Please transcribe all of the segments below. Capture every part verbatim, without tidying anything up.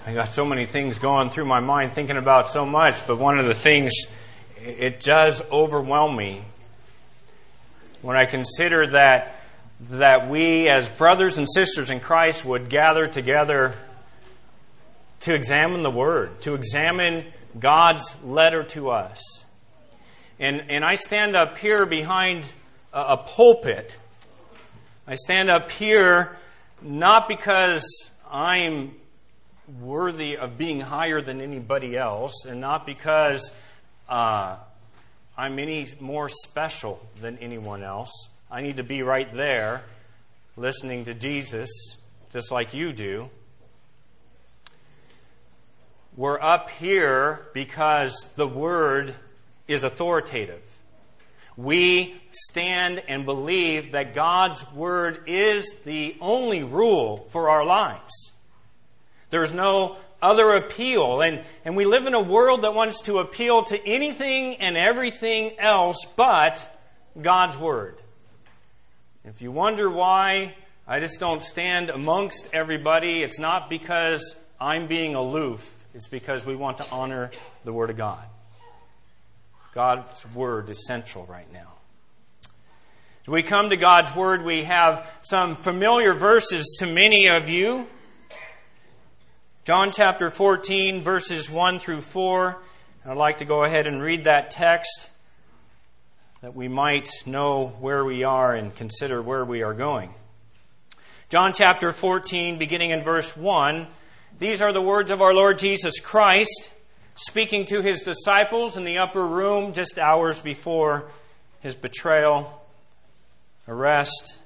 I got so many things going through my mind, thinking about so much, but one of the things, it does overwhelm me when I consider that that we as brothers and sisters in Christ would gather together to examine the Word, to examine God's letter to us. And, and I stand up here behind a, a pulpit. I stand up here not because I'm worthy of being higher than anybody else, and not because uh, I'm any more special than anyone else. I need to be right there, listening to Jesus, just like you do. We're up here because the Word is authoritative. We stand and believe that God's Word is the only rule for our lives. There's no other appeal. And, and we live in a world that wants to appeal to anything and everything else but God's Word. If you wonder why I just don't stand amongst everybody, it's not because I'm being aloof. It's because we want to honor the Word of God. God's Word is central right now. As we come to God's Word, we have some familiar verses to many of you. John chapter fourteen, verses one through four. I'd like to go ahead and read that text that we might know where we are and consider where we are going. John chapter fourteen, beginning in verse one. These are the words of our Lord Jesus Christ, speaking to His disciples in the upper room just hours before His betrayal, arrest,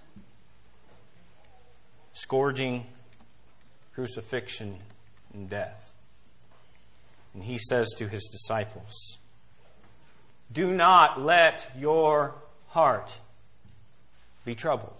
scourging, crucifixion, and death. And He says to His disciples, "Do not let your heart be troubled.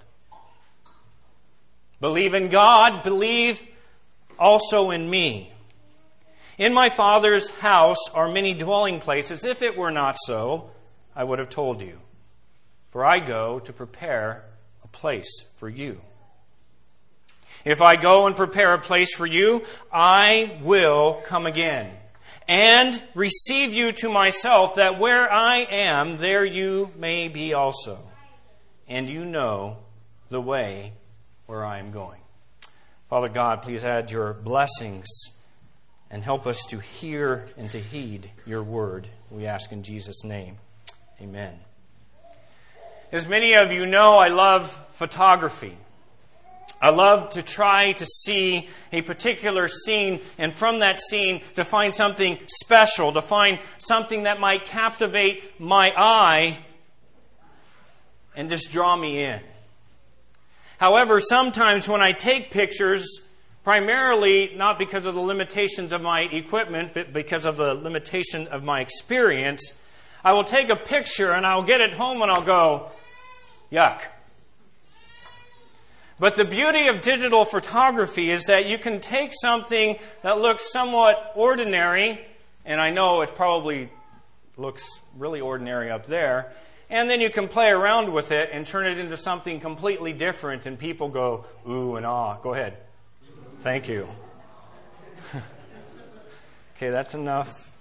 Believe in God, believe also in me. In my Father's house are many dwelling places. If it were not so, I would have told you. For I go to prepare a place for you. If I go and prepare a place for you, I will come again and receive you to myself, that where I am, there you may be also. And you know the way where I am going." Father God, please add your blessings and help us to hear and to heed your word. We ask in Jesus' name. Amen. As many of you know, I love photography. I love to try to see a particular scene, and from that scene to find something special, to find something that might captivate my eye and just draw me in. However, sometimes when I take pictures, primarily not because of the limitations of my equipment, but because of the limitation of my experience, I will take a picture and I'll get it home and I'll go, yuck. But the beauty of digital photography is that you can take something that looks somewhat ordinary, and I know it probably looks really ordinary up there, and then you can play around with it and turn it into something completely different, and people go, ooh and ah. Go ahead. Thank you. Okay, that's enough.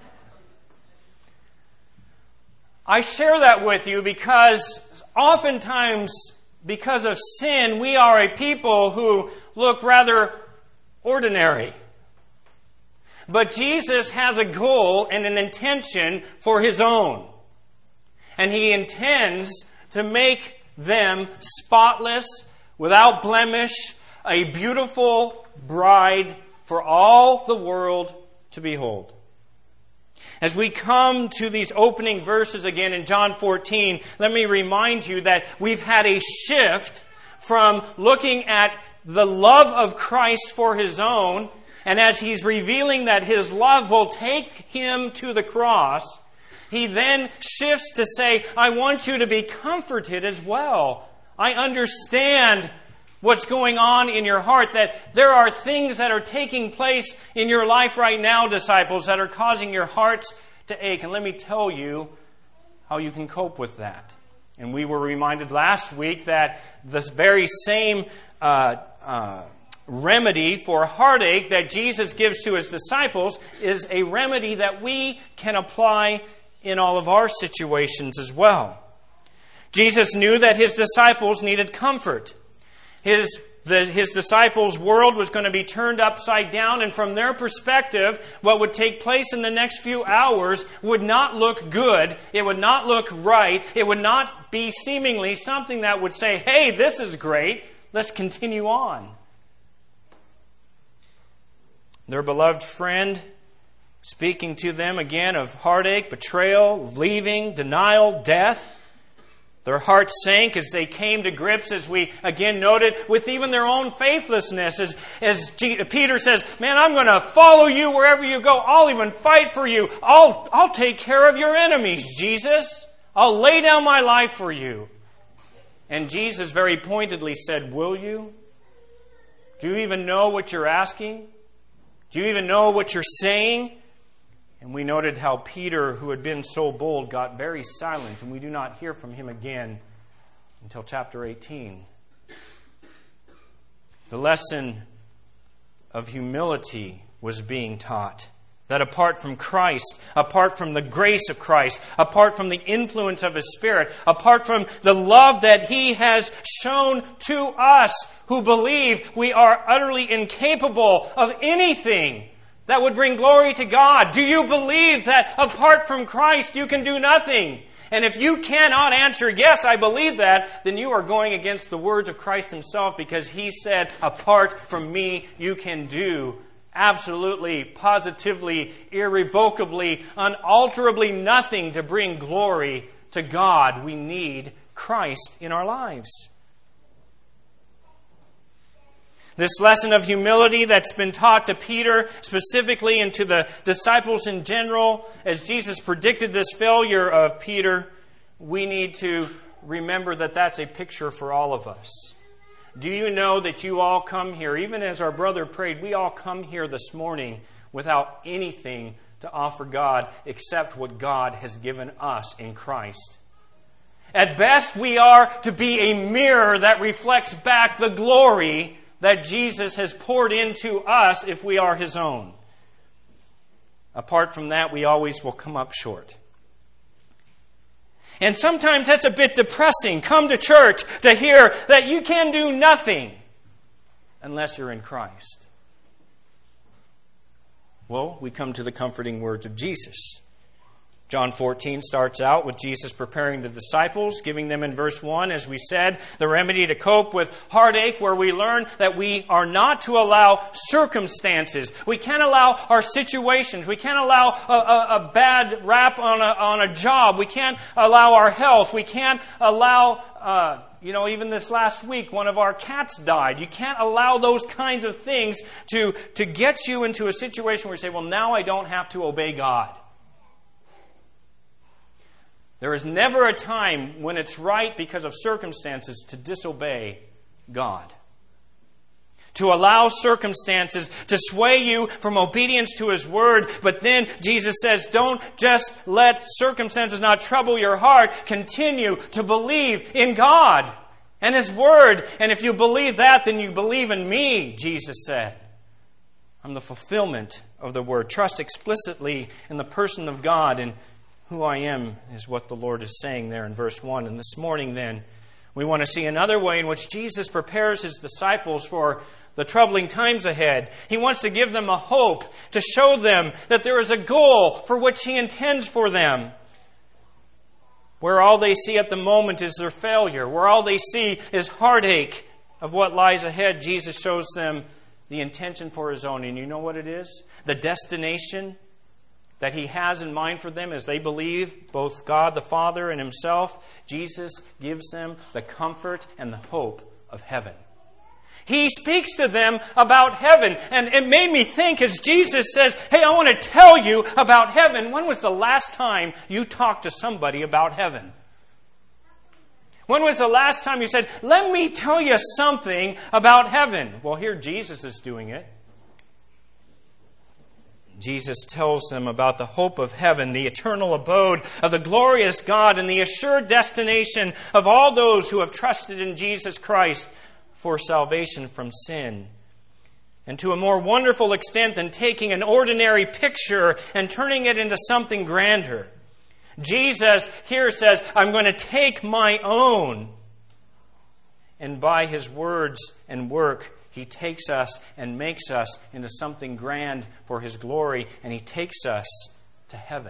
I share that with you because oftentimes, because of sin, we are a people who look rather ordinary. But Jesus has a goal and an intention for His own. And He intends to make them spotless, without blemish, a beautiful bride for all the world to behold. As we come to these opening verses again in John fourteen, let me remind you that we've had a shift from looking at the love of Christ for His own, and as He's revealing that His love will take Him to the cross, He then shifts to say, I want you to be comforted as well. I understand what's going on in your heart, that there are things that are taking place in your life right now, disciples, that are causing your hearts to ache. And let me tell you how you can cope with that. And we were reminded last week that this very same uh, uh, remedy for heartache that Jesus gives to His disciples is a remedy that we can apply in all of our situations as well. Jesus knew that His disciples needed comfort. His, the, his disciples' world was going to be turned upside down, and from their perspective, what would take place in the next few hours would not look good. It would not look right. It would not be seemingly something that would say, hey, this is great. Let's continue on. Their beloved friend, speaking to them again of heartache, betrayal, leaving, denial, death. Their hearts sank as they came to grips, as we again noted, with even their own faithlessness. As, as G- Peter says, man, I'm going to follow you wherever you go. I'll even fight for you. I'll, I'll take care of your enemies, Jesus. I'll lay down my life for you. And Jesus very pointedly said, will you? Do you even know what you're asking? Do you even know what you're saying? And we noted how Peter, who had been so bold, got very silent, and we do not hear from him again until chapter eighteen. The lesson of humility was being taught. That apart from Christ, apart from the grace of Christ, apart from the influence of His Spirit, apart from the love that He has shown to us who believe, we are utterly incapable of anything that would bring glory to God. Do you believe that apart from Christ you can do nothing? And if you cannot answer, yes, I believe that, then you are going against the words of Christ Himself, because He said, apart from me you can do absolutely, positively, irrevocably, unalterably nothing to bring glory to God. We need Christ in our lives. This lesson of humility that's been taught to Peter specifically and to the disciples in general, as Jesus predicted this failure of Peter, we need to remember that that's a picture for all of us. Do you know that you all come here, even as our brother prayed, we all come here this morning without anything to offer God except what God has given us in Christ. At best, we are to be a mirror that reflects back the glory that Jesus has poured into us if we are His own. Apart from that, we always will come up short. And sometimes that's a bit depressing. Come to church to hear that you can do nothing unless you're in Christ. Well, we come to the comforting words of Jesus. John fourteen starts out with Jesus preparing the disciples, giving them in verse one, as we said, the remedy to cope with heartache, where we learn that we are not to allow circumstances. We can't allow our situations. We can't allow a, a, a bad rap on a, on a job. We can't allow our health. We can't allow, uh, you know, even this last week, one of our cats died. You can't allow those kinds of things to, to get you into a situation where you say, well, now I don't have to obey God. There is never a time when it's right because of circumstances to disobey God. To allow circumstances to sway you from obedience to His Word. But then Jesus says, don't just let circumstances not trouble your heart. Continue to believe in God and His Word. And if you believe that, then you believe in me, Jesus said. I'm the fulfillment of the Word. Trust explicitly in the person of God, and who I am is what the Lord is saying there in verse one. And this morning then, we want to see another way in which Jesus prepares His disciples for the troubling times ahead. He wants to give them a hope, to show them that there is a goal for which He intends for them. Where all they see at the moment is their failure, where all they see is heartache of what lies ahead, Jesus shows them the intention for His own. And you know what it is? The destination that He has in mind for them as they believe both God the Father and Himself. Jesus gives them the comfort and the hope of heaven. He speaks to them about heaven. And it made me think as Jesus says, hey, I want to tell you about heaven. When was the last time you talked to somebody about heaven? When was the last time you said, let me tell you something about heaven? Well, here Jesus is doing it. Jesus tells them about the hope of heaven, the eternal abode of the glorious God, and the assured destination of all those who have trusted in Jesus Christ for salvation from sin. and to a more wonderful extent than taking an ordinary picture and turning it into something grander. Jesus here says, I'm going to take my own. And by His words and work, He takes us and makes us into something grand for His glory, and He takes us to heaven,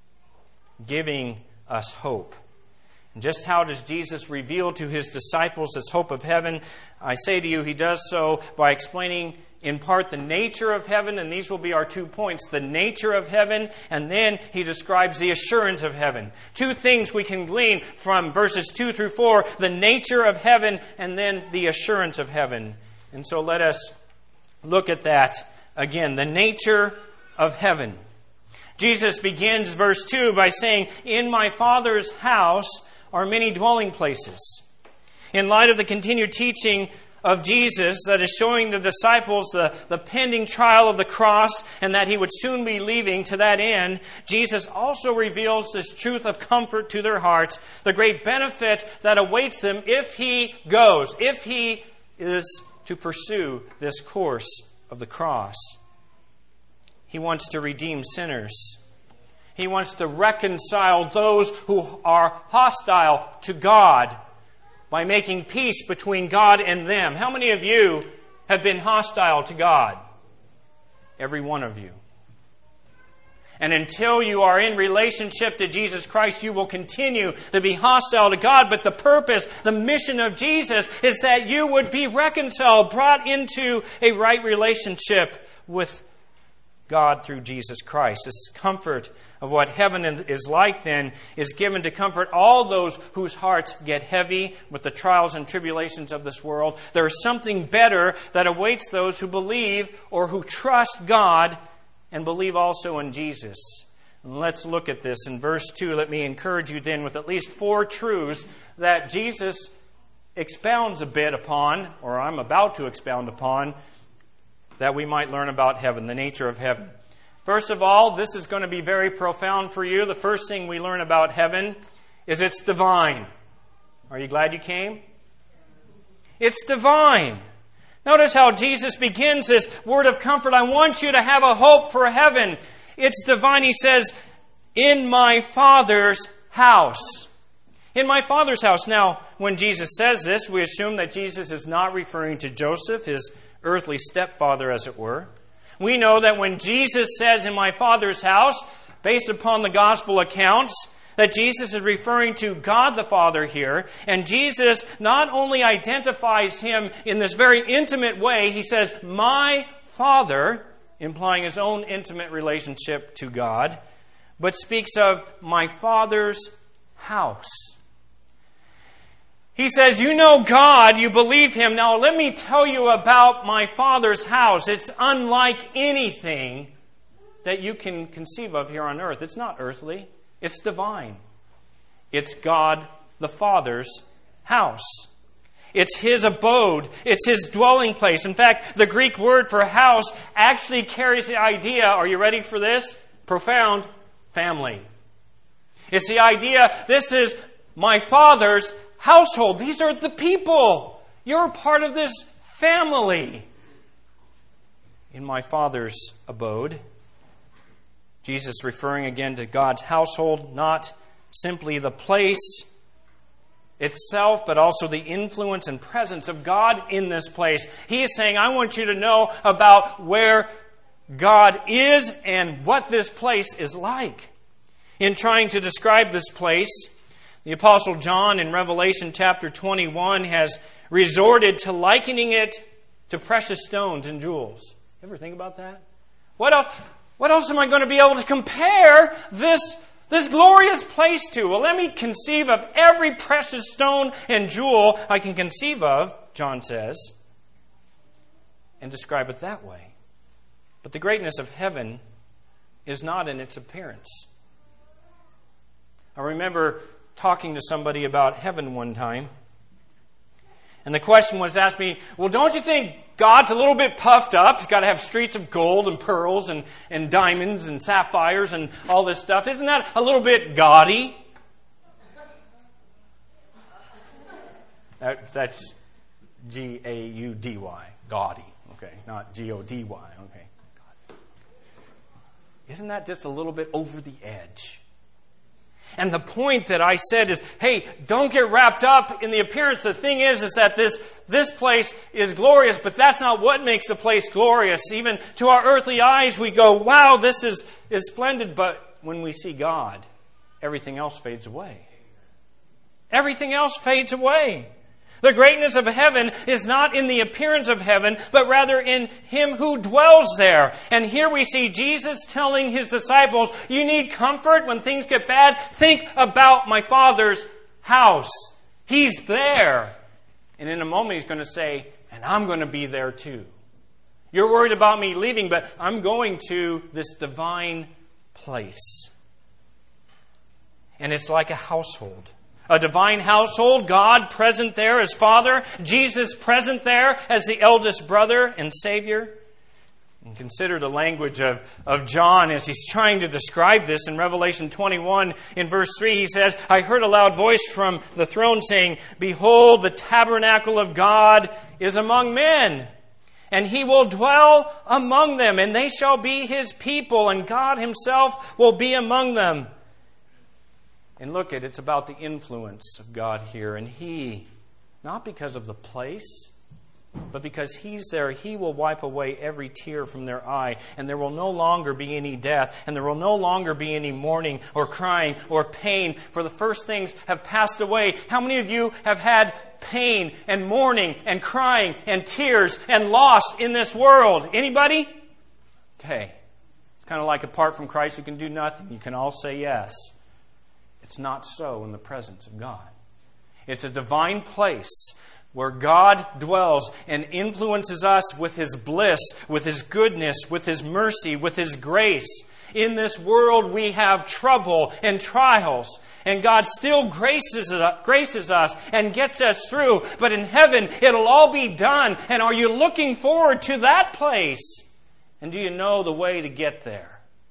giving us hope. And just how does Jesus reveal to His disciples this hope of heaven? I say to you, He does so by explaining in part the nature of heaven, and these will be our two points, the nature of heaven, and then He describes the assurance of heaven. Two things we can glean from verses two through four, the nature of heaven, and then the assurance of heaven. And so let us look at that again, the nature of heaven. Jesus begins verse two by saying, in my Father's house are many dwelling places. In light of the continued teaching of Jesus that is showing the disciples the, the pending trial of the cross and that He would soon be leaving to that end, Jesus also reveals this truth of comfort to their hearts, the great benefit that awaits them if He goes, if He is to pursue this course of the cross. He wants to redeem sinners. He wants to reconcile those who are hostile to God by making peace between God and them. How many of you have been hostile to God? Every one of you. And until you are in relationship to Jesus Christ, you will continue to be hostile to God. But the purpose, the mission of Jesus is that you would be reconciled, brought into a right relationship with God through Jesus Christ. This comfort of what heaven is like then is given to comfort all those whose hearts get heavy with the trials and tribulations of this world. There is something better that awaits those who believe or who trust God and believe also in Jesus. And let's look at this in verse two. Let me encourage you then with at least four truths that Jesus expounds a bit upon, or I'm about to expound upon, that we might learn about heaven, the nature of heaven. First of all, this is going to be very profound for you. The first thing we learn about heaven is it's divine. Are you glad you came? It's divine. Notice how Jesus begins this word of comfort. I want you to have a hope for heaven. It's divine. He says, in my Father's house. In my Father's house. Now, when Jesus says this, we assume that Jesus is not referring to Joseph, his earthly stepfather, as it were. We know that when Jesus says, in my Father's house, based upon the gospel accounts, that Jesus is referring to God the Father here. And Jesus not only identifies Him in this very intimate way, He says, my Father, implying His own intimate relationship to God, but speaks of my Father's house. He says, you know God, you believe Him. Now let me tell you about my Father's house. It's unlike anything that you can conceive of here on earth. It's not earthly. It's divine. It's God the Father's house. It's His abode. It's His dwelling place. In fact, the Greek word for house actually carries the idea, are you ready for this? Profound, family. It's the idea, this is my Father's household. These are the people. You're part of this family. In my Father's abode. Jesus referring again to God's household, not simply the place itself, but also the influence and presence of God in this place. He is saying, I want you to know about where God is and what this place is like. In trying to describe this place, the Apostle John in Revelation chapter twenty-one has resorted to likening it to precious stones and jewels. Ever think about that? What else, what else am I going to be able to compare this, this glorious place to? Well, let me conceive of every precious stone and jewel I can conceive of, John says, and describe it that way. But the greatness of heaven is not in its appearance. I remember talking to somebody about heaven one time. And the question was asked me, well, don't you think God's a little bit puffed up? He's got to have streets of gold and pearls and, and diamonds and sapphires and all this stuff. Isn't that a little bit gaudy? That, that's G A U D Y, gaudy. Okay, not G O D Y. Okay. God. Isn't that just a little bit over the edge? And the point that I said is, hey, don't get wrapped up in the appearance. The thing is, is that this, this place is glorious, but that's not what makes the place glorious. Even to our earthly eyes, we go, wow, this is, is splendid. But when we see God, everything else fades away. Everything else fades away. The greatness of heaven is not in the appearance of heaven, but rather in Him who dwells there. And here we see Jesus telling His disciples, you need comfort when things get bad? Think about my Father's house. He's there. And in a moment He's going to say, and I'm going to be there too. You're worried about me leaving, but I'm going to this divine place. And it's like a household. A divine household, God present there as Father, Jesus present there as the eldest brother and Savior. And consider the language of, of John as he's trying to describe this. In Revelation twenty-one, in verse three, he says, I heard a loud voice from the throne saying, behold, the tabernacle of God is among men, and He will dwell among them, and they shall be His people, and God Himself will be among them. And look at, it's about the influence of God here. And He, not because of the place, but because He's there, He will wipe away every tear from their eye. And there will no longer be any death. And there will no longer be any mourning or crying or pain. For the first things have passed away. How many of you have had pain and mourning and crying and tears and loss in this world? Anybody? Okay. It's kind of like apart from Christ you can do nothing. You can all say yes. It's not so in the presence of God. It's a divine place where God dwells and influences us with His bliss, with His goodness, with His mercy, with His grace. In this world we have trouble and trials, and God still graces, graces us and gets us through. But in heaven it'll all be done. And are you looking forward to that place? And do you know the way to get there?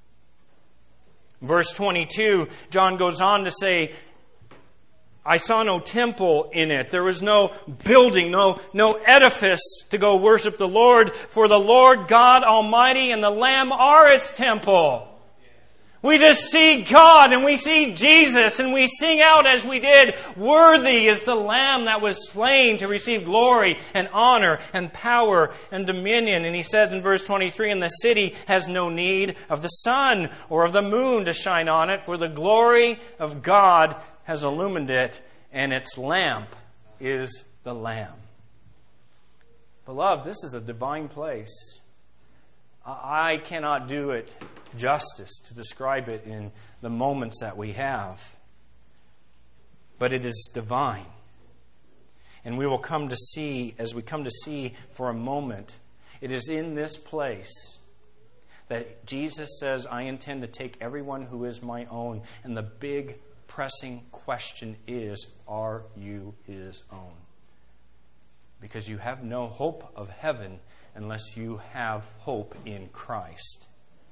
Verse twenty-two, John goes on to say, I saw no temple in it. There was no building, no, no edifice to go worship the Lord. For the Lord God Almighty and the Lamb are its temple. We just see God and we see Jesus and we sing out as we did, worthy is the Lamb that was slain to receive glory and honor and power and dominion. And he says in verse twenty-three, and the city has no need of the sun or of the moon to shine on it, for the glory of God has illumined it, and its lamp is the Lamb. Beloved, this is a divine place. I cannot do it justice to describe it in the moments that we have. But it is divine. And we will come to see, as we come to see for a moment, it is in this place that Jesus says, I intend to take everyone who is my own. And the big pressing question is, are you His own? Because you have no hope of heaven unless you have hope in Christ.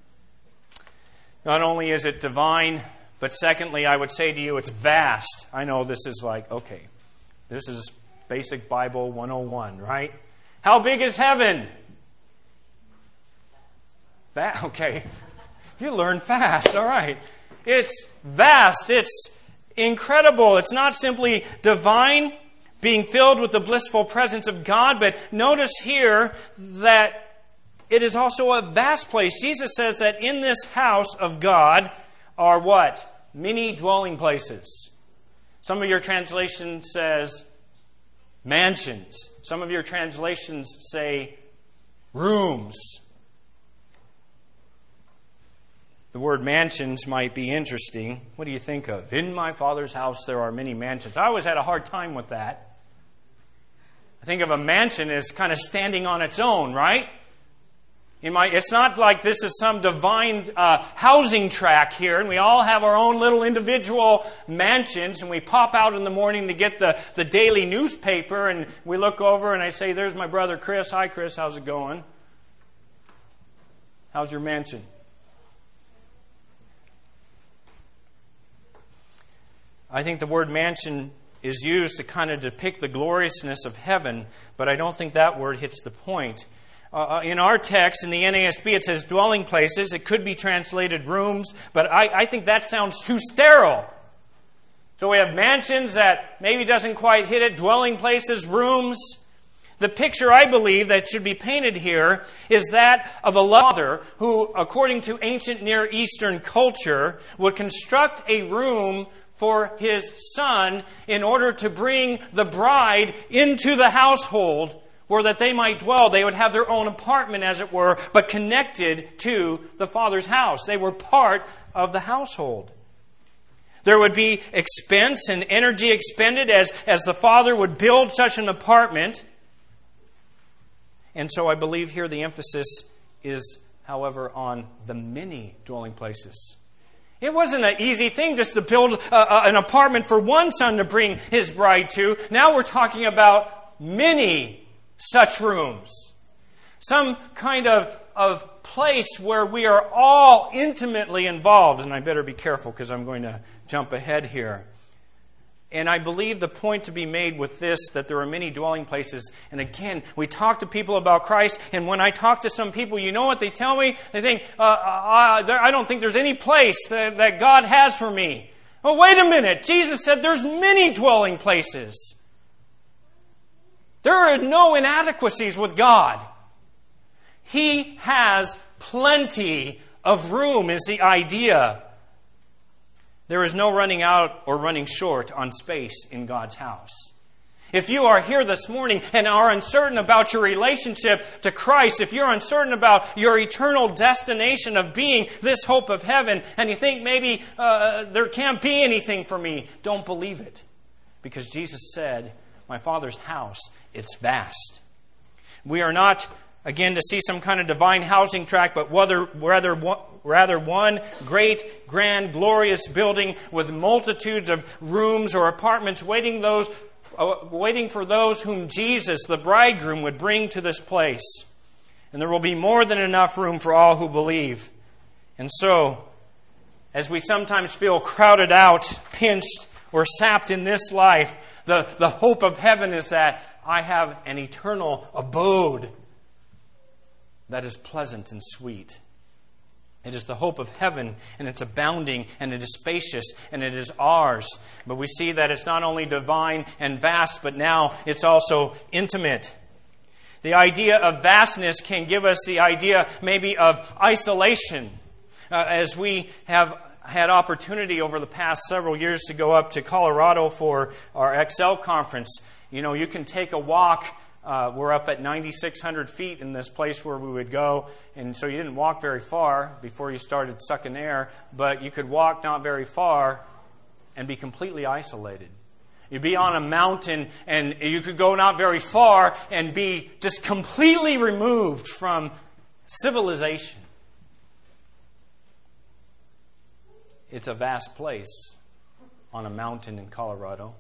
Not only is it divine, but secondly, I would say to you, it's vast. I know this is like, okay, this is basic Bible one oh one, right? How big is heaven? Va- okay, you learn fast, all right. It's vast, it's incredible. It's not simply divine, being filled with the blissful presence of God, but notice here that it is also a vast place. Jesus says that in this house of God are what? Many dwelling places. Some of your translations says mansions. Some of your translations say rooms. The word mansions might be interesting. What do you think of? In my Father's house there are many mansions. I always had a hard time with that. I think of a mansion as kind of standing on its own, right? In my, it's not like this is some divine uh, housing tract here, and we all have our own little individual mansions, and we pop out in the morning to get the, the daily newspaper, and we look over, and I say, there's my brother Chris. Hi, Chris. How's it going? How's your mansion? I think the word mansion is used to kind of depict the gloriousness of heaven, but I don't think that word hits the point. Uh, in our text, in the N A S B, it says dwelling places. It could be translated rooms, but I, I think that sounds too sterile. So we have mansions that maybe doesn't quite hit it, dwelling places, rooms. The picture, I believe, that should be painted here is that of a mother who, according to ancient Near Eastern culture, would construct a room for his son in order to bring the bride into the household where that they might dwell. They would have their own apartment, as it were, but connected to the father's house. They were part of the household. There would be expense and energy expended as, as the father would build such an apartment. And so I believe here the emphasis is, however, on the many dwelling places. It wasn't an easy thing just to build a, a, an apartment for one son to bring his bride to. Now we're talking about many such rooms. Some kind of, of place where we are all intimately involved. And I better be careful because I'm going to jump ahead here. And I believe the point to be made with this, that there are many dwelling places. And again, we talk to people about Christ, and when I talk to some people, you know what they tell me? They think, uh, uh, I don't think there's any place that, that God has for me. Oh, wait a minute. Jesus said there's many dwelling places. There are no inadequacies with God. He has plenty of room, is the idea. There is no running out or running short on space in God's house. If you are here this morning and are uncertain about your relationship to Christ, if you're uncertain about your eternal destination of being this hope of heaven, and you think maybe uh, there can't be anything for me, don't believe it. Because Jesus said, my Father's house, it's vast. We are not, again, to see some kind of divine housing tract, but rather, rather, rather one great, grand, glorious building with multitudes of rooms or apartments waiting those, uh, waiting for those whom Jesus, the bridegroom, would bring to this place. And there will be more than enough room for all who believe. And so, as we sometimes feel crowded out, pinched, or sapped in this life, the, the hope of heaven is that I have an eternal abode that is pleasant and sweet. It is the hope of heaven, and it's abounding, and it is spacious, and it is ours. But we see that it's not only divine and vast, but now it's also intimate. The idea of vastness can give us the idea maybe of isolation. Uh, as we have had opportunity over the past several years to go up to Colorado for our X L conference. You know, you can take a walk. Uh, we're up at ninety-six hundred feet in this place where we would go. And so you didn't walk very far before you started sucking air. But you could walk not very far and be completely isolated. You'd be on a mountain and you could go not very far and be just completely removed from civilization. It's a vast place on a mountain in Colorado.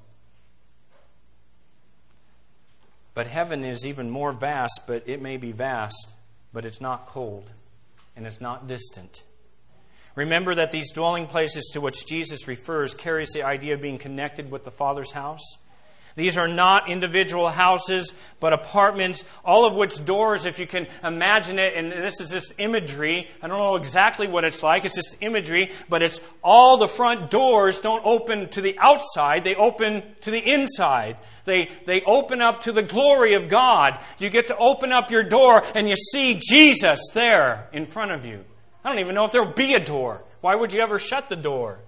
But heaven is even more vast, but it may be vast, but it's not cold and it's not distant. Remember that these dwelling places to which Jesus refers carries the idea of being connected with the Father's house. These are not individual houses, but apartments, all of which doors, if you can imagine it, and this is just imagery. I don't know exactly what it's like. It's just imagery, but it's all the front doors don't open to the outside. They open to the inside. They, they open up to the glory of God. You get to open up your door and you see Jesus there in front of you. I don't even know if there will be a door. Why would you ever shut the door?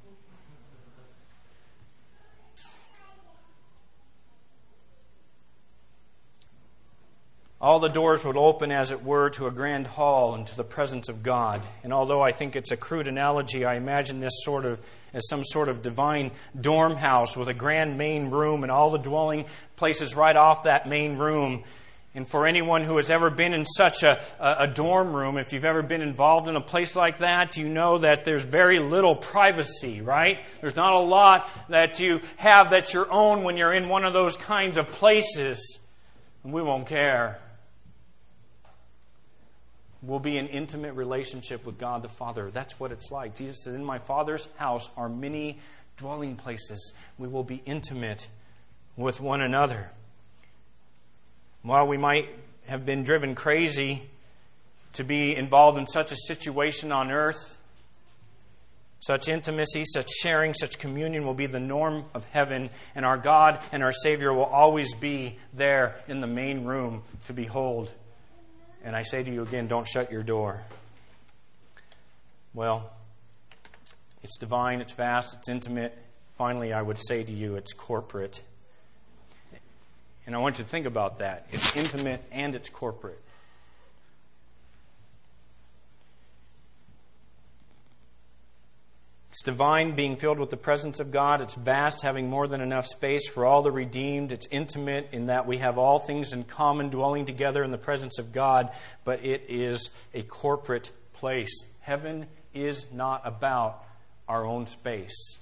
All the doors would open, as it were, to a grand hall and to the presence of God. And although I think it's a crude analogy, I imagine this sort of as some sort of divine dorm house with a grand main room and all the dwelling places right off that main room. And for anyone who has ever been in such a, a, a dorm room, if you've ever been involved in a place like that, you know that there's very little privacy, right? There's not a lot that you have that's your own when you're in one of those kinds of places. And we won't care. We'll be in intimate relationship with God the Father. That's what it's like. Jesus says, in my Father's house are many dwelling places. We will be intimate with one another. While we might have been driven crazy to be involved in such a situation on earth. Such intimacy, such sharing, such communion will be the norm of heaven, and our God and our Savior will always be there in the main room to behold. And I say to you again, don't shut your door. Well, it's divine, it's vast, it's intimate. Finally, I would say to you, it's corporate. And I want you to think about that. It's intimate and it's corporate. It's divine, being filled with the presence of God. It's vast, having more than enough space for all the redeemed. It's intimate in that we have all things in common, dwelling together in the presence of God. But it is a corporate place. Heaven is not about our own space.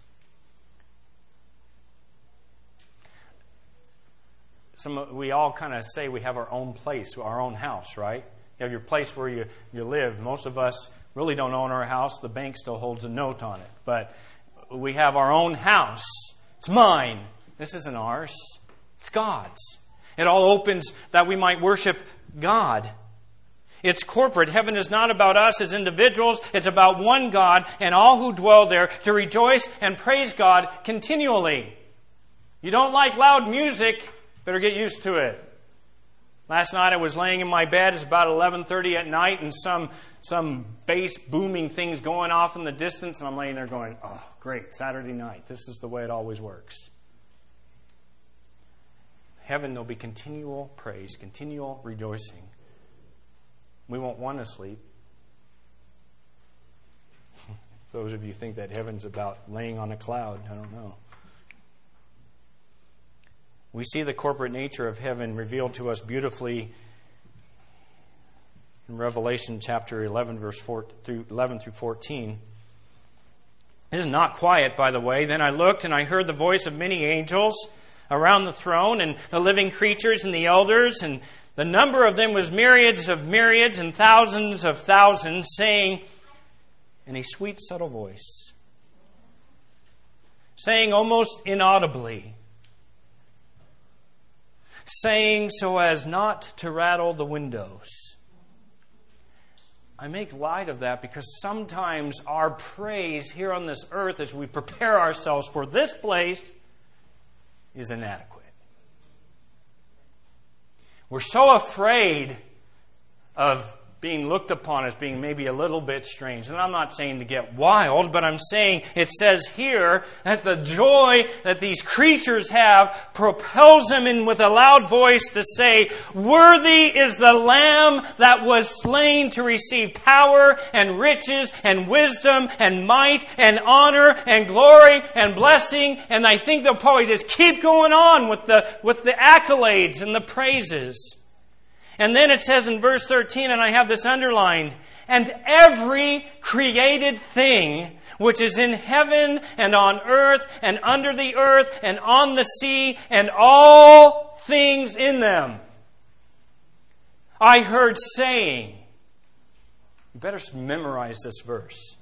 Some, we all kind of say we have our own place, our own house, right? You have your place where you, you live. Most of us really don't own our house. The bank still holds a note on it. But we have our own house. It's mine. This isn't ours. It's God's. It all opens that we might worship God. It's corporate. Heaven is not about us as individuals. It's about one God and all who dwell there to rejoice and praise God continually. You don't like loud music, better get used to it. Last night I was laying in my bed. It's about eleven thirty at night, and some some bass booming things going off in the distance, and I'm laying there going, oh, great, Saturday night. This is the way it always works. Heaven, there'll be continual praise, continual rejoicing. We won't want to sleep. Those of you think that heaven's about laying on a cloud, I don't know. We see the corporate nature of heaven revealed to us beautifully in Revelation chapter eleven, verse four through eleven through fourteen. It is not quiet, by the way. Then I looked and I heard the voice of many angels around the throne and the living creatures and the elders, and the number of them was myriads of myriads and thousands of thousands, saying in a sweet, subtle voice, saying almost inaudibly, saying so as not to rattle the windows. I make light of that because sometimes our praise here on this earth as we prepare ourselves for this place is inadequate. We're so afraid of being looked upon as being maybe a little bit strange. And I'm not saying to get wild, but I'm saying it says here that the joy that these creatures have propels them in with a loud voice to say, worthy is the Lamb that was slain to receive power and riches and wisdom and might and honor and glory and blessing. And I think they'll probably just keep going on with the, with the accolades and the praises. And then it says in verse thirteen, and I have this underlined, and every created thing which is in heaven and on earth and under the earth and on the sea and all things in them, I heard saying, you better memorize this verse.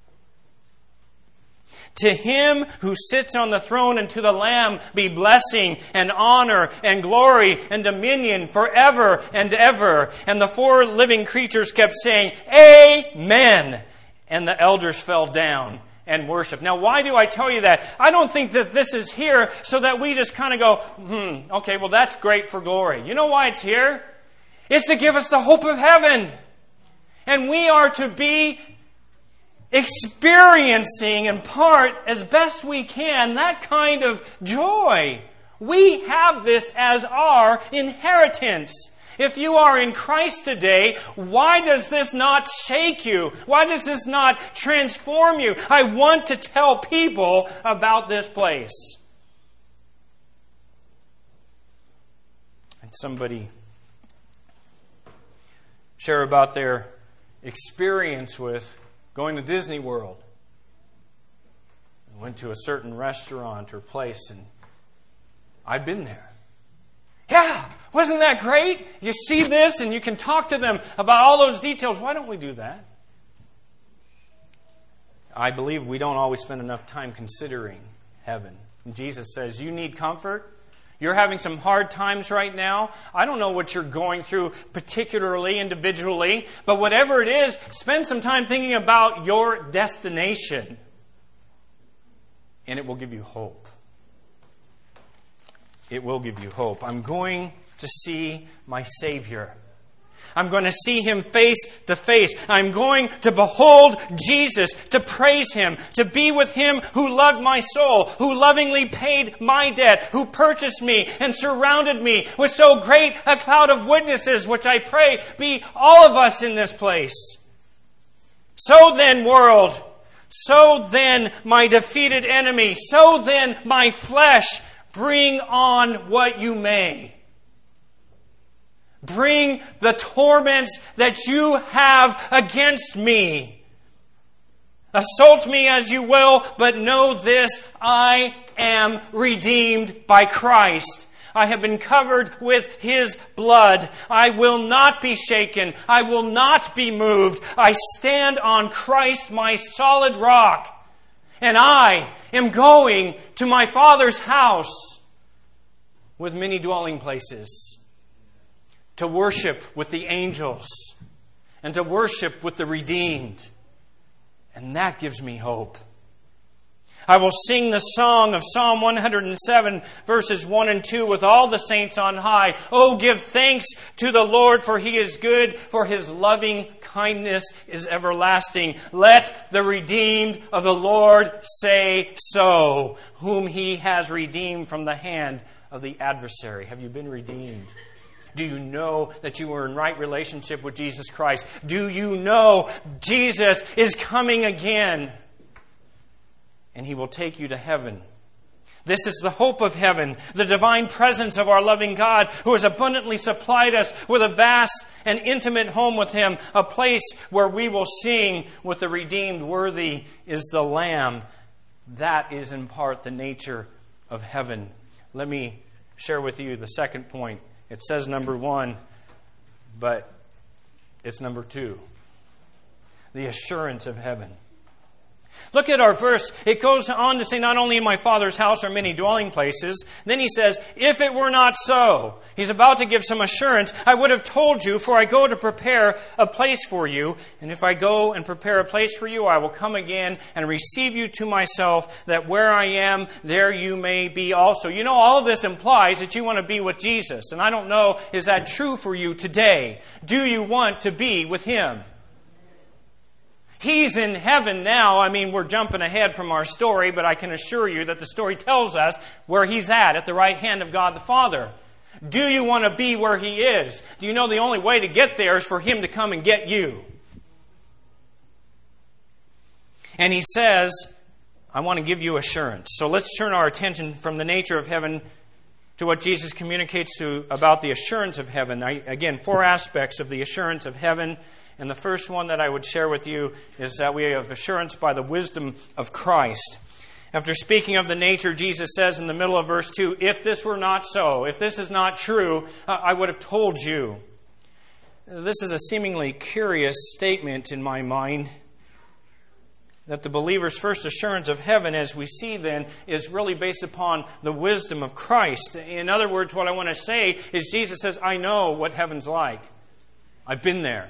To Him who sits on the throne and to the Lamb be blessing and honor and glory and dominion forever and ever. And the four living creatures kept saying, Amen. And the elders fell down and worshiped. Now, why do I tell you that? I don't think that this is here so that we just kind of go, hmm, okay, well, that's great for glory. You know why it's here? It's to give us the hope of heaven. And we are to be experiencing in part, as best we can, that kind of joy. We have this as our inheritance. If you are in Christ today, why does this not shake you? Why does this not transform you? I want to tell people about this place. And somebody share about their experience with going to Disney World. I went to a certain restaurant or place, and I've been there. Yeah, wasn't that great? You see this, and you can talk to them about all those details. Why don't we do that? I believe we don't always spend enough time considering heaven. And Jesus says, you need comfort? You're having some hard times right now. I don't know what you're going through particularly, individually, but whatever it is, spend some time thinking about your destination. And it will give you hope. It will give you hope. I'm going to see my Savior. I'm going to see Him face to face. I'm going to behold Jesus, to praise Him, to be with Him who loved my soul, who lovingly paid my debt, who purchased me and surrounded me with so great a cloud of witnesses, which I pray be all of us in this place. So then, world, so then, my defeated enemy, so then, my flesh, bring on what you may. Bring the torments that you have against me. Assault me as you will, but know this, I am redeemed by Christ. I have been covered with His blood. I will not be shaken. I will not be moved. I stand on Christ, my solid rock. And I am going to my Father's house with many dwelling places, to worship with the angels and to worship with the redeemed. And that gives me hope. I will sing the song of Psalm one hundred seven, verses one and two, with all the saints on high. Oh, give thanks to the Lord, for He is good, for His loving kindness is everlasting. Let the redeemed of the Lord say so, whom He has redeemed from the hand of the adversary. Have you been redeemed? Do you know that you are in right relationship with Jesus Christ? Do you know Jesus is coming again? And He will take you to heaven. This is the hope of heaven, the divine presence of our loving God, who has abundantly supplied us with a vast and intimate home with Him, a place where we will sing with the redeemed, worthy is the Lamb. That is in part the nature of heaven. Let me share with you the second point. It says number one, but it's number two. The assurance of heaven. Look at our verse. It goes on to say, not only in my Father's house are many dwelling places. Then he says, if it were not so. He's about to give some assurance. I would have told you, for I go to prepare a place for you. And if I go and prepare a place for you, I will come again and receive you to myself, that where I am, there you may be also. You know, all of this implies that you want to be with Jesus. And I don't know, is that true for you today? Do you want to be with Him? He's in heaven now. I mean, we're jumping ahead from our story, but I can assure you that the story tells us where He's at, at the right hand of God the Father. Do you want to be where He is? Do you know the only way to get there is for Him to come and get you? And He says, I want to give you assurance. So let's turn our attention from the nature of heaven to what Jesus communicates to about the assurance of heaven. I, again, four aspects of the assurance of heaven. And the first one that I would share with you is that we have assurance by the wisdom of Christ. After speaking of the nature, Jesus says in the middle of verse two, if this were not so, if this is not true, I would have told you. This is a seemingly curious statement in my mind, that the believer's first assurance of heaven, as we see then, is really based upon the wisdom of Christ. In other words, what I want to say is Jesus says, I know what heaven's like. I've been there.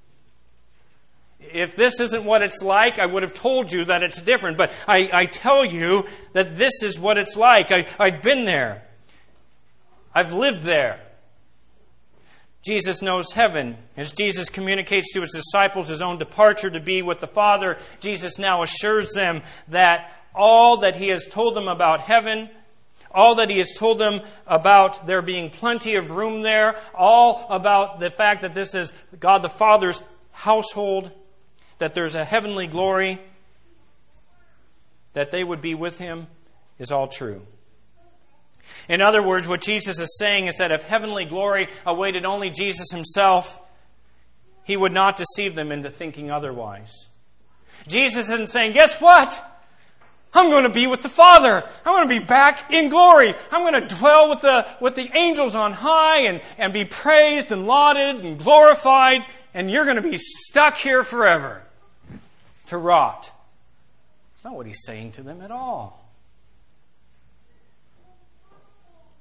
If this isn't what it's like, I would have told you that it's different. But I, I tell you that this is what it's like. I, I've been there. I've lived there. Jesus knows heaven. As Jesus communicates to His disciples His own departure to be with the Father, Jesus now assures them that all that He has told them about heaven, all that He has told them about there being plenty of room there, all about the fact that this is God the Father's household, that there's a heavenly glory, that they would be with Him, is all true. In other words, what Jesus is saying is that if heavenly glory awaited only Jesus Himself, He would not deceive them into thinking otherwise. Jesus isn't saying, guess what? I'm going to be with the Father. I'm going to be back in glory. I'm going to dwell with the, with the angels on high and, and be praised and lauded and glorified. And you're going to be stuck here forever to rot. That's not what He's saying to them at all.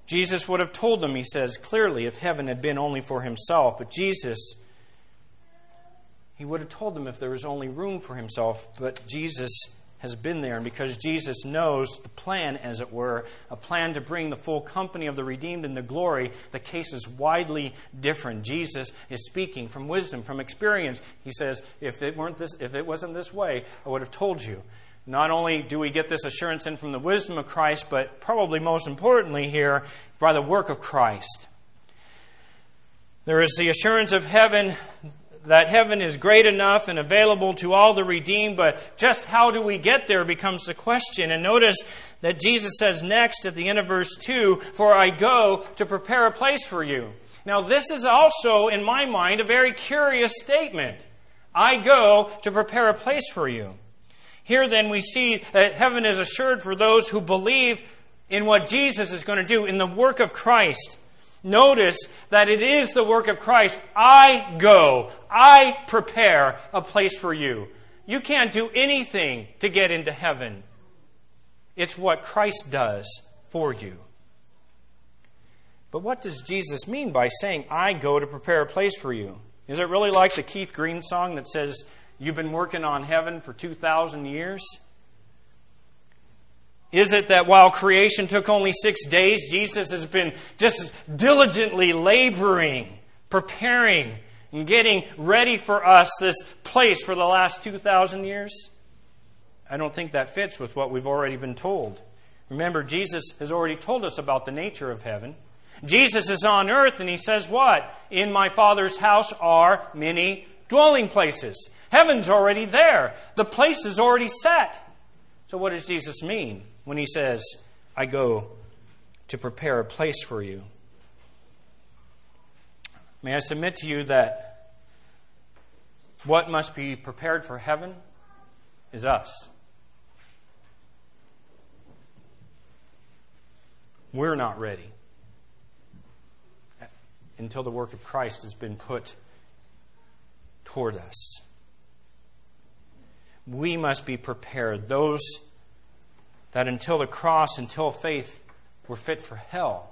Jesus would have told them, he says clearly, if heaven had been only for himself. But Jesus, he would have told them if there was only room for himself. But Jesus has been there. And because Jesus knows the plan, as it were, a plan to bring the full company of the redeemed into glory, the case is widely different. Jesus is speaking from wisdom, from experience. He says, if it weren't this, if it wasn't this way, I would have told you. Not only do we get this assurance in from the wisdom of Christ, but probably most importantly here, by the work of Christ. There is the assurance of heaven, that heaven is great enough and available to all the redeemed, but just how do we get there becomes the question. And notice that Jesus says next at the end of verse two, "For I go to prepare a place for you." Now this is also, in my mind, a very curious statement. I go to prepare a place for you. Here then we see that heaven is assured for those who believe in what Jesus is going to do, in the work of Christ. Notice that it is the work of Christ. I go. I prepare a place for you. You can't do anything to get into heaven. It's what Christ does for you. But what does Jesus mean by saying, I go to prepare a place for you? Is it really like the Keith Green song that says, you've been working on heaven for two thousand years? Is it that while creation took only six days, Jesus has been just diligently laboring, preparing, and getting ready for us this place for the last two thousand years? I don't think that fits with what we've already been told. Remember, Jesus has already told us about the nature of heaven. Jesus is on earth and he says what? In my Father's house are many dwelling places. Heaven's already there. The place is already set. So what does Jesus mean when he says, I go to prepare a place for you? May I submit to you that what must be prepared for heaven is us. We're not ready until the work of Christ has been put toward us. We must be prepared. Those that until the cross, until faith, were fit for hell,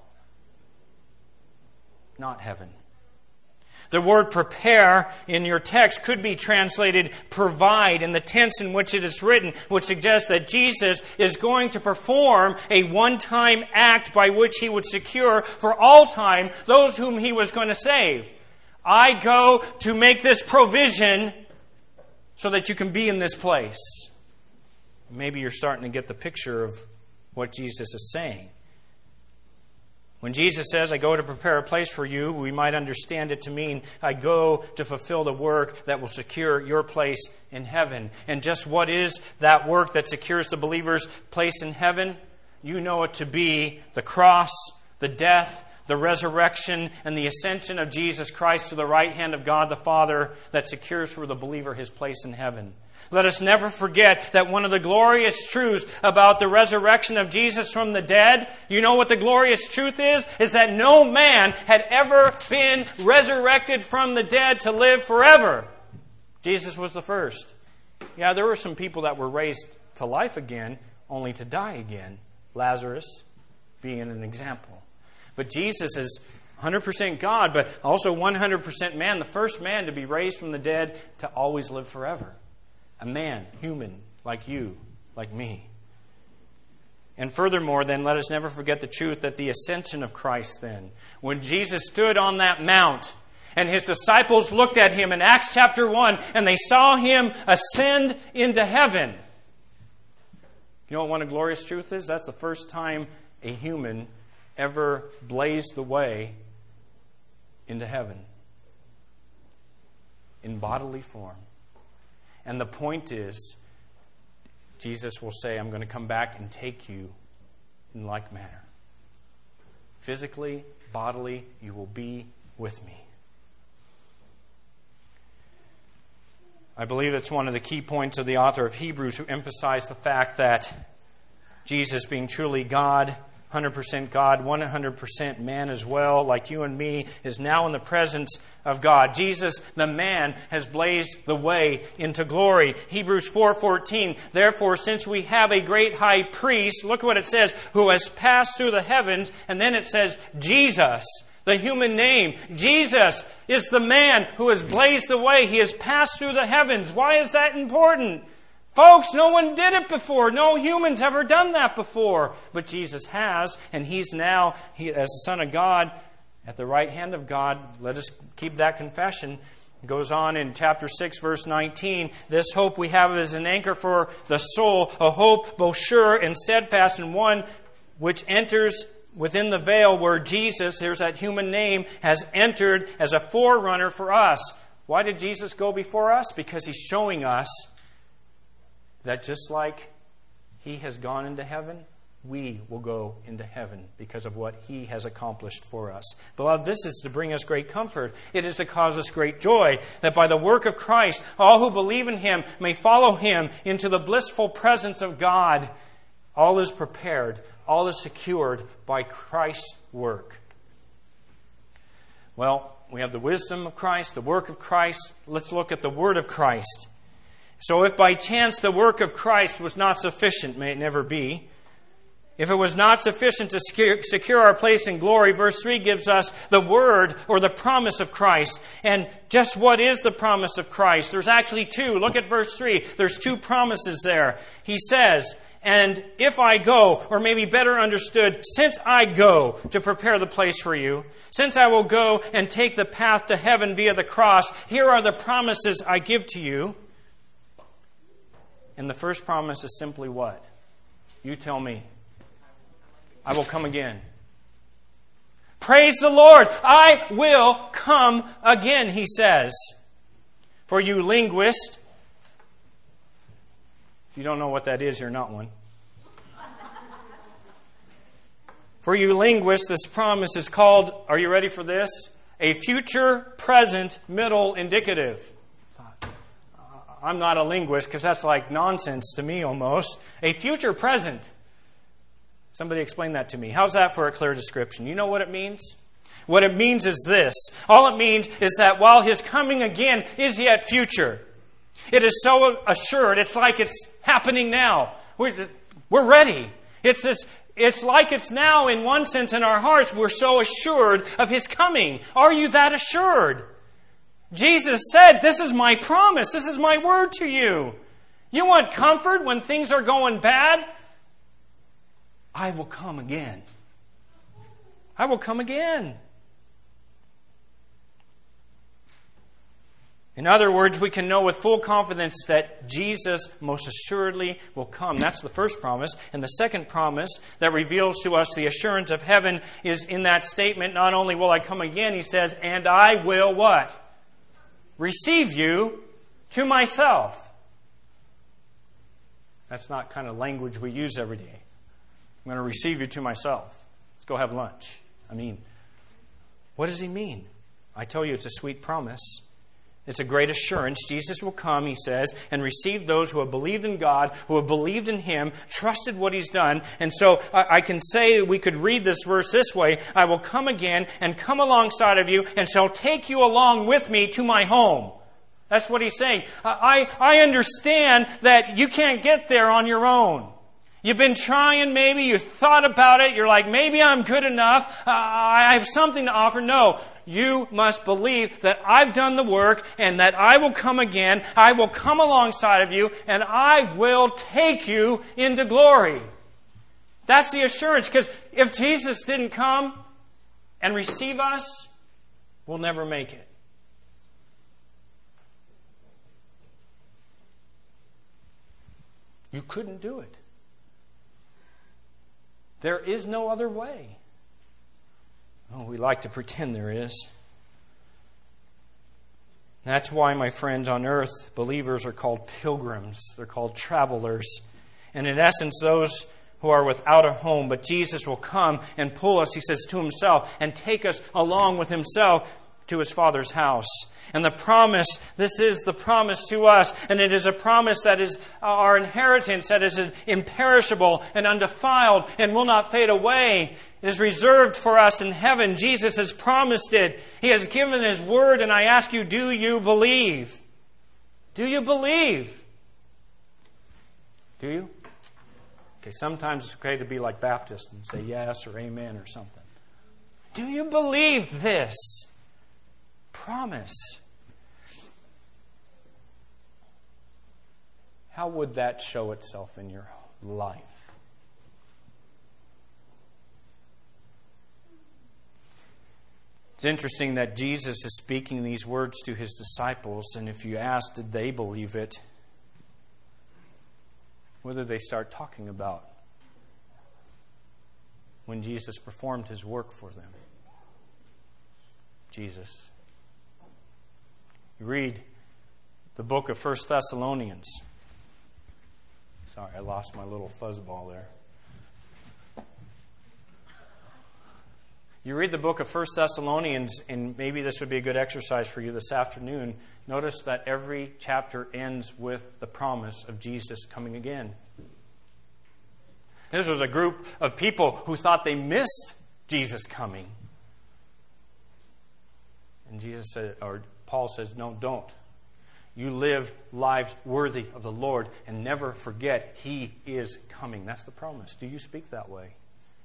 not heaven. The word prepare in your text could be translated provide in the tense in which it is written, which suggests that Jesus is going to perform a one-time act by which he would secure for all time those whom he was going to save. I go to make this provision so that you can be in this place. Maybe you're starting to get the picture of what Jesus is saying. When Jesus says, I go to prepare a place for you, we might understand it to mean, I go to fulfill the work that will secure your place in heaven. And just what is that work that secures the believer's place in heaven? You know it to be the cross, the death, the resurrection, and the ascension of Jesus Christ to the right hand of God the Father that secures for the believer his place in heaven. Let us never forget that one of the glorious truths about the resurrection of Jesus from the dead, you know what the glorious truth is? Is that no man had ever been resurrected from the dead to live forever. Jesus was the first. Yeah, there were some people that were raised to life again, only to die again. Lazarus being an example. But Jesus is one hundred percent God, but also one hundred percent man, the first man to be raised from the dead to always live forever. A man, human, like you, like me. And furthermore, then, let us never forget the truth that the ascension of Christ then, when Jesus stood on that mount and his disciples looked at him in Acts chapter one and they saw him ascend into heaven. You know what one of the glorious truth is? That's the first time a human ever blazed the way into heaven in bodily form. And the point is, Jesus will say, I'm going to come back and take you in like manner. Physically, bodily, you will be with me. I believe it's one of the key points of the author of Hebrews who emphasized the fact that Jesus, being truly God, one hundred percent God, one hundred percent man as well, like you and me, is now in the presence of God. Jesus, the man, has blazed the way into glory. Hebrews four fourteen, therefore, since we have a great high priest, look what it says, who has passed through the heavens, and then it says, Jesus, the human name. Jesus is the man who has blazed the way. He has passed through the heavens. Why is that important? Folks, no one did it before. No human's ever done that before. But Jesus has, and He's now, he, as the Son of God, at the right hand of God. Let us keep that confession. It goes on in chapter six, verse nineteen. This hope we have is an anchor for the soul, a hope both sure and steadfast, and one which enters within the veil where Jesus, there's that human name, has entered as a forerunner for us. Why did Jesus go before us? Because He's showing us that just like He has gone into heaven, we will go into heaven because of what He has accomplished for us. Beloved, this is to bring us great comfort. It is to cause us great joy that by the work of Christ, all who believe in Him may follow Him into the blissful presence of God. All is prepared, all is secured by Christ's work. Well, we have the wisdom of Christ, the work of Christ. Let's look at the Word of Christ. So if by chance the work of Christ was not sufficient, may it never be, if it was not sufficient to secure our place in glory, verse three gives us the word or the promise of Christ. And just what is the promise of Christ? There's actually two. Look at verse three. There's two promises there. He says, and if I go, or maybe better understood, since I go to prepare the place for you, since I will go and take the path to heaven via the cross, here are the promises I give to you. And the first promise is simply what? You tell me. I will come again. Praise the Lord. I will come again, He says. For you linguist, if you don't know what that is, you're not one. For you linguists, this promise is called, are you ready for this? A future, present, middle indicative. I'm not a linguist because that's like nonsense to me almost. A future present. Somebody explain that to me. How's that for a clear description? You know what it means? What it means is this. All it means is that while His coming again is yet future, it is so assured. It's like it's happening now. We're, we're ready. It's this. It's like it's now in one sense in our hearts. We're so assured of His coming. Are you that assured? Jesus said, this is my promise. This is my word to you. You want comfort when things are going bad? I will come again. I will come again. In other words, we can know with full confidence that Jesus most assuredly will come. That's the first promise. And the second promise that reveals to us the assurance of heaven is in that statement, not only will I come again, He says, and I will what? Receive you to myself. That's not kind of language we use every day. I'm going to receive you to myself. Let's go have lunch. I mean, what does He mean? I tell you, it's a sweet promise. It's a great assurance. Jesus will come, He says, and receive those who have believed in God, who have believed in Him, trusted what He's done. And so I, I can say we could read this verse this way. I will come again and come alongside of you and shall take you along with me to my home. That's what He's saying. I, I understand that you can't get there on your own. You've been trying, maybe you've thought about it. You're like, maybe I'm good enough. Uh, I have something to offer. No, you must believe that I've done the work and that I will come again. I will come alongside of you and I will take you into glory. That's the assurance. Because if Jesus didn't come and receive us, we'll never make it. You couldn't do it. There is no other way. Oh, we like to pretend there is. That's why, my friends, on earth, believers are called pilgrims. They're called travelers. And in essence, those who are without a home. But Jesus will come and pull us, He says, to Himself and take us along with Himself. to his Father's house. And the promise, this is the promise to us, and it is a promise that is our inheritance, that is imperishable and undefiled and will not fade away. It is reserved for us in heaven. Jesus has promised it. He has given His word, and I ask you, do you believe? Do you believe? Do you? Okay, sometimes it's okay to be like Baptists and say yes or amen or something. Do you believe this promise? How would that show itself in your life? It's interesting that Jesus is speaking these words to His disciples, and if you ask, did they believe it? What did they start talking about when Jesus performed His work for them? Jesus. You read the book of First Thessalonians. Sorry, I lost my little fuzzball there. You read the book of First Thessalonians, and maybe this would be a good exercise for you this afternoon. Notice that every chapter ends with the promise of Jesus coming again. This was a group of people who thought they missed Jesus coming. And Jesus said, or Paul says, no, don't. You live lives worthy of the Lord and never forget He is coming. That's the promise. Do you speak that way?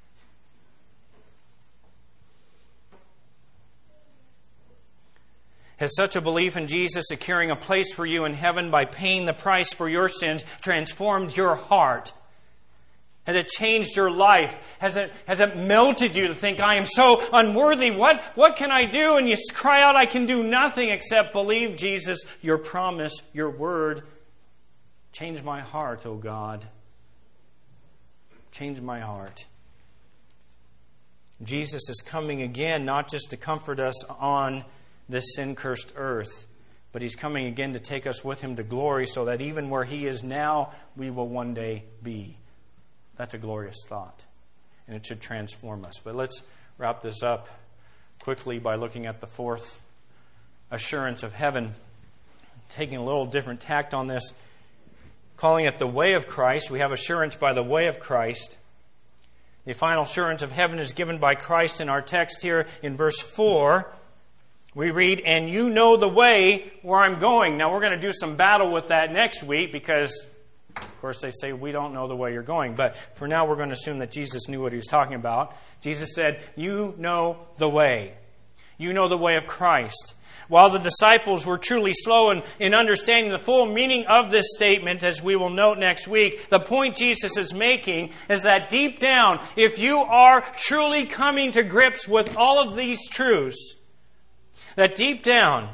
Has such a belief in Jesus securing a place for you in heaven by paying the price for your sins transformed your heart? Has it changed your life? Has it, has it melted you to think, I am so unworthy? What, what can I do? And you cry out, I can do nothing except believe Jesus, your promise, your word. Change my heart, O God. Change my heart. Jesus is coming again, not just to comfort us on this sin-cursed earth, but He's coming again to take us with Him to glory so that even where He is now, we will one day be. That's a glorious thought, and it should transform us. But let's wrap this up quickly by looking at the fourth assurance of heaven, taking a little different tact on this, calling it the way of Christ. We have assurance by the way of Christ. The final assurance of heaven is given by Christ in our text here in verse four. We read, and you know the way where I'm going. Now we're going to do some battle with that next week because, of course, they say we don't know the way you're going. But for now, we're going to assume that Jesus knew what He was talking about. Jesus said, you know the way. You know the way of Christ. While the disciples were truly slow in, in understanding the full meaning of this statement, as we will note next week, the point Jesus is making is that deep down, if you are truly coming to grips with all of these truths, that deep down,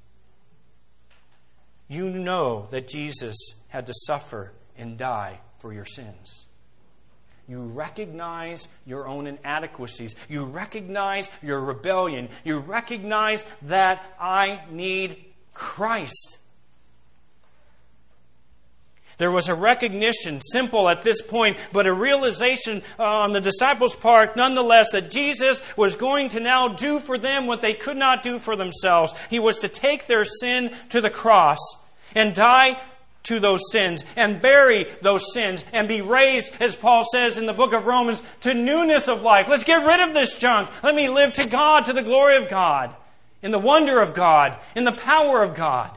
you know that Jesus had to suffer and die for your sins. You recognize your own inadequacies. You recognize your rebellion. You recognize that I need Christ. There was a recognition, simple at this point, but a realization on the disciples' part, nonetheless, that Jesus was going to now do for them what they could not do for themselves. He was to take their sin to the cross and die to those sins and bury those sins and be raised, as Paul says in the book of Romans, to newness of life. Let's get rid of this junk. Let me live to God, to the glory of God, in the wonder of God, in the power of God.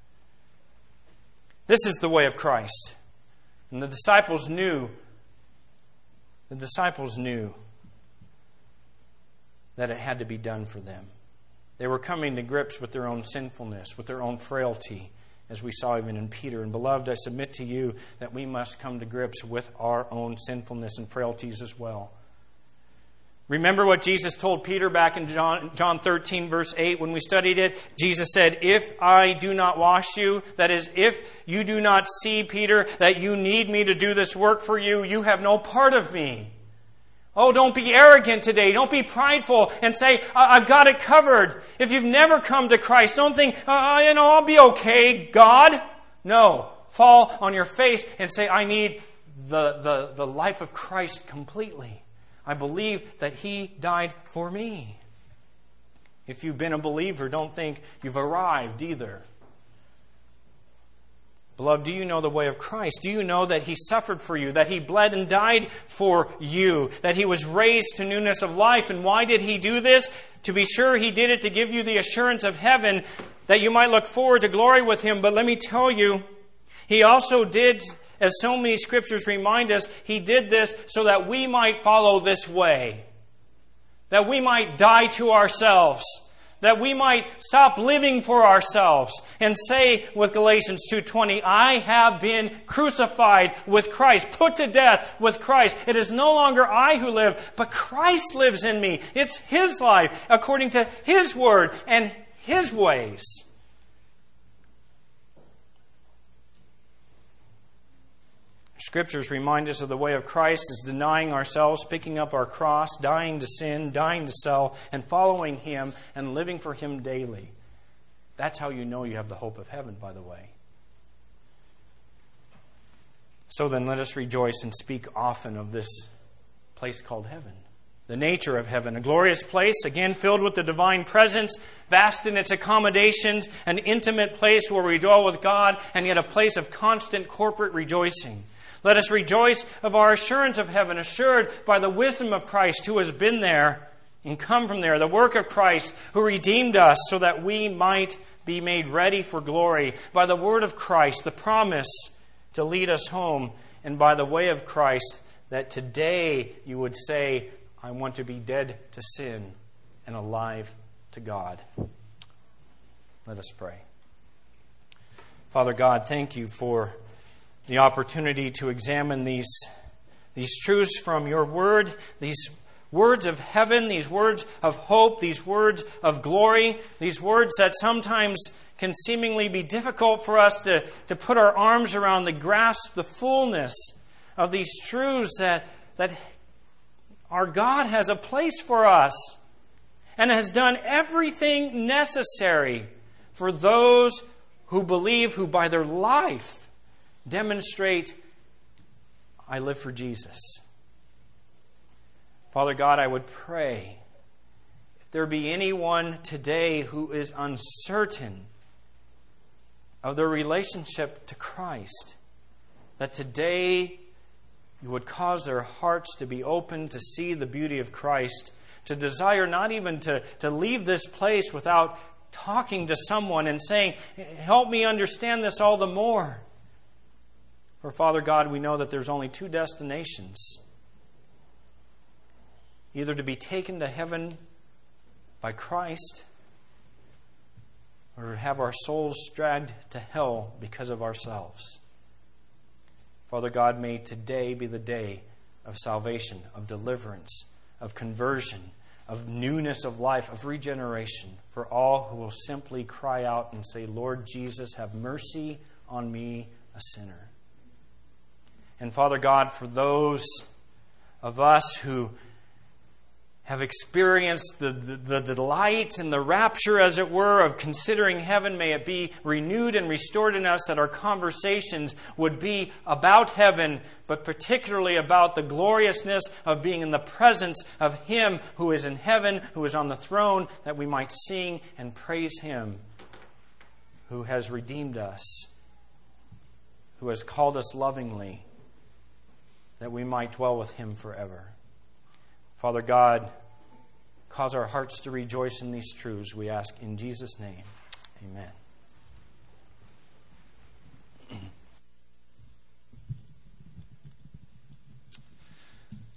This is the way of Christ. And the disciples knew, the disciples knew that it had to be done for them. They were coming to grips with their own sinfulness, with their own frailty, as we saw even in Peter. And beloved, I submit to you that we must come to grips with our own sinfulness and frailties as well. Remember what Jesus told Peter back in John, John thirteen, verse eight, when we studied it? Jesus said, if I do not wash you, that is, if you do not see, Peter, that you need me to do this work for you, you have no part of me. Oh, don't be arrogant today. Don't be prideful and say, I've got it covered. If you've never come to Christ, don't think, uh, you know, I'll be okay, God. No. Fall on your face and say, I need the, the, the life of Christ completely. I believe that He died for me. If you've been a believer, don't think you've arrived either. Beloved, do you know the way of Christ? Do you know that He suffered for you, that He bled and died for you, that He was raised to newness of life? And why did He do this? To be sure, He did it to give you the assurance of heaven, that you might look forward to glory with Him. But let me tell you, He also did, as so many Scriptures remind us, He did this so that we might follow this way, that we might die to ourselves, that we might stop living for ourselves and say with Galatians two twenty, I have been crucified with Christ, put to death with Christ. It is no longer I who live, but Christ lives in me. It's His life according to His word and His ways. Scriptures remind us of the way of Christ as denying ourselves, picking up our cross, dying to sin, dying to self, and following Him and living for Him daily. That's how you know you have the hope of heaven, by the way. So then let us rejoice and speak often of this place called heaven. The nature of heaven, a glorious place, again filled with the divine presence, vast in its accommodations, an intimate place where we dwell with God, and yet a place of constant corporate rejoicing. Let us rejoice of our assurance of heaven, assured by the wisdom of Christ who has been there and come from there, the work of Christ who redeemed us so that we might be made ready for glory, by the word of Christ, the promise to lead us home, and by the way of Christ that today you would say, I want to be dead to sin and alive to God. Let us pray. Father God, thank you for the opportunity to examine these, these truths from your word, these words of heaven, these words of hope, these words of glory, these words that sometimes can seemingly be difficult for us to, to put our arms around, to grasp the fullness of these truths that, that our God has a place for us and has done everything necessary for those who believe, who by their life demonstrate, I live for Jesus. Father God, I would pray, if there be anyone today who is uncertain of their relationship to Christ, that today you would cause their hearts to be open to see the beauty of Christ, to desire not even to, to leave this place without talking to someone and saying, help me understand this all the more. For Father God, we know that there's only two destinations. Either to be taken to heaven by Christ, or to have our souls dragged to hell because of ourselves. Father God, may today be the day of salvation, of deliverance, of conversion, of newness of life, of regeneration, for all who will simply cry out and say, Lord Jesus, have mercy on me, a sinner. And Father God, for those of us who have experienced the, the, the delight and the rapture, as it were, of considering heaven, may it be renewed and restored in us, that our conversations would be about heaven, but particularly about the gloriousness of being in the presence of Him who is in heaven, who is on the throne, that we might sing and praise Him who has redeemed us, who has called us lovingly, that we might dwell with Him forever. Father God, cause our hearts to rejoice in these truths, we ask in Jesus' name. Amen.